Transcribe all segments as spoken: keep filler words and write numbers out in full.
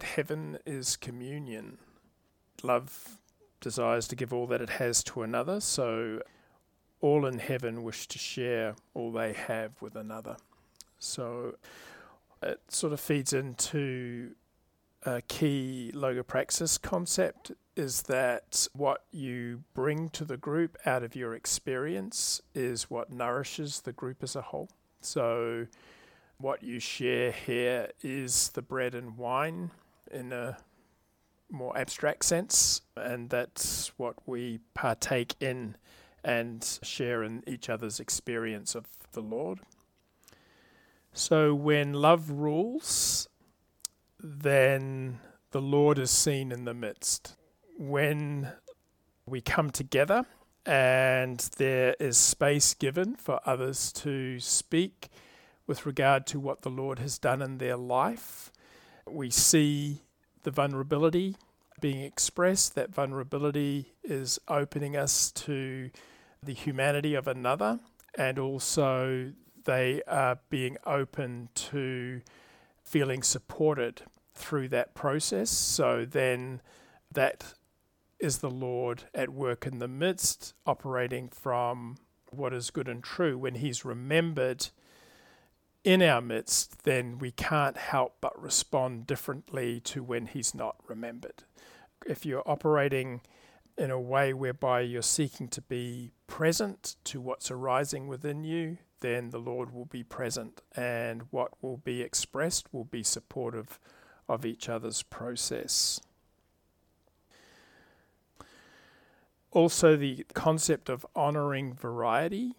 heaven is communion. Love desires to give all that it has to another, so all in heaven wish to share all they have with another. So it sort of feeds into a key logopraxis concept, is that what you bring to the group out of your experience is what nourishes the group as a whole. So what you share here is the bread and wine in a more abstract sense, and that's what we partake in and share in each other's experience of the Lord. So when love rules, then the Lord is seen in the midst. When we come together and there is space given for others to speak with regard to what the Lord has done in their life, we see the vulnerability being expressed. That vulnerability is opening us to the humanity of another, and also they are being open to feeling supported through that process. So then that is the Lord at work in the midst, operating from what is good and true. When he's remembered in our midst, then we can't help but respond differently to when he's not remembered. If you're operating in a way whereby you're seeking to be present to what's arising within you, then the Lord will be present, and what will be expressed will be supportive of each other's process. Also, the concept of honouring variety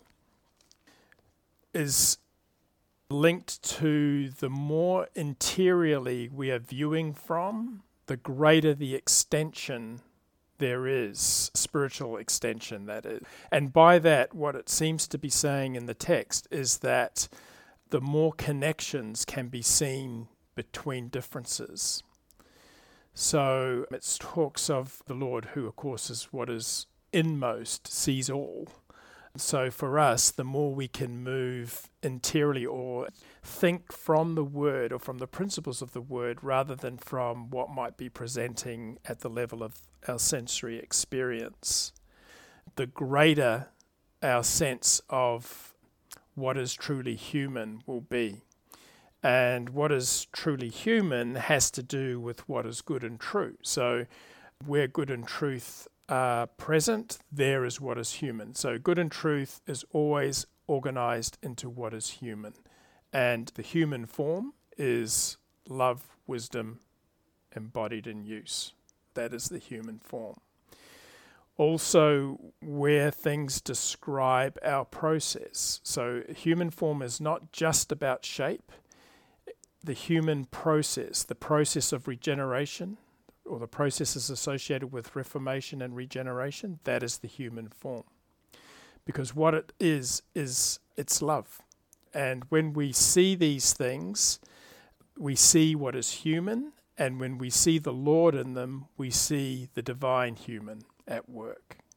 is linked to the more interiorly we are viewing from, the greater the extension there is, spiritual extension that is. And by that, what it seems to be saying in the text is that the more connections can be seen between differences. So it talks of the Lord, who of course is what is inmost, sees all. So for us, the more we can move interiorly or think from the word or from the principles of the word rather than from what might be presenting at the level of our sensory experience, the greater our sense of what is truly human will be. And what is truly human has to do with what is good and true. So where good and truth are present, there is what is human. So good and truth is always organized into what is human. And the human form is love, wisdom, embodied in use. That is the human form. Also, where things describe our process. So human form is not just about shape. The human process, the process of regeneration, or the processes associated with reformation and regeneration, that is the human form. Because what it is, is it's love. And when we see these things, we see what is human, and when we see the Lord in them, we see the divine human at work.